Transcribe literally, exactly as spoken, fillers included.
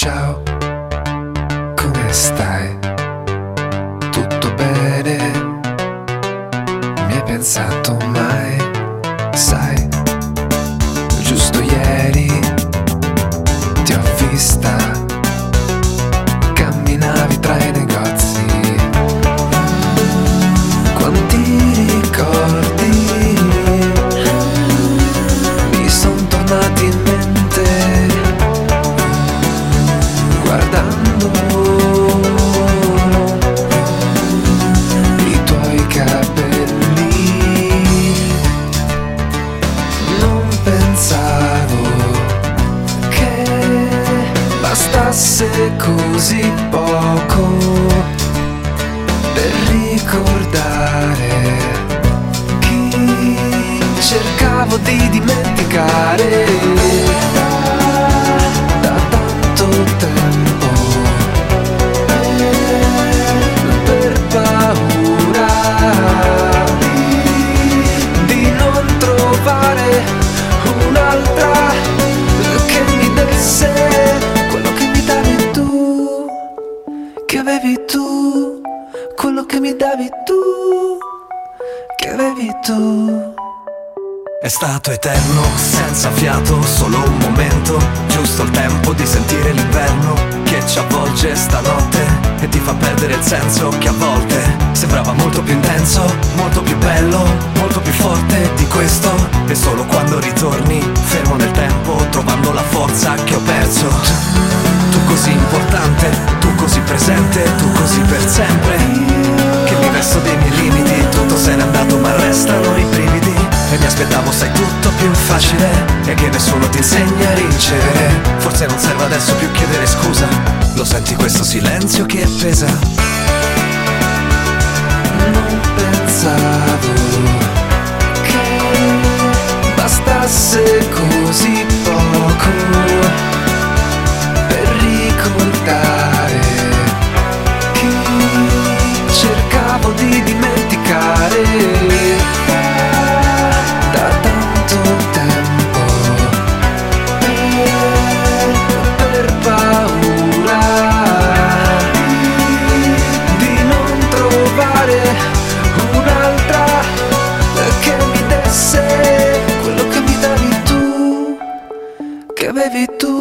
Ciao, come stai? Tutto bene? Mi hai pensato mai? Sai, giusto ieri ti ho vista, camminavi tra i negozi. Quanti ricordi mi son tornati in mente guardando i tuoi capelli. Non pensavo che bastasse così poco per ricordare chi cercavo di dimenticare da tanto tempo, per paura di non trovare un'altra che mi desse quello che mi davi tu, che avevi tu, quello che mi davi tu, che avevi tu. È stato eterno, senza fiato, solo un momento, giusto il tempo di sentire l'inverno che ci avvolge stanotte e ti fa perdere il senso che a volte sembrava molto più intenso, molto più bello, molto più forte di questo. E solo quando ritorni, fermo nel tempo, trovando la forza che ho perso. Tu così importante, tu così presente, tu così per sempre, che mi resto dei miei limiti, tutto se n'è andato ma restano i brividi. E mi aspettavo, sai, tutto più facile e che nessuno ti insegna a ricevere. Forse non serve adesso più chiedere scusa, lo senti questo silenzio che pesa. Non pensavo che bastasse così poco per ricordare chi cercavo di dimenticare da tanto tempo, per paura di non trovare un'altra che mi desse quello che mi davi tu, che avevi tu.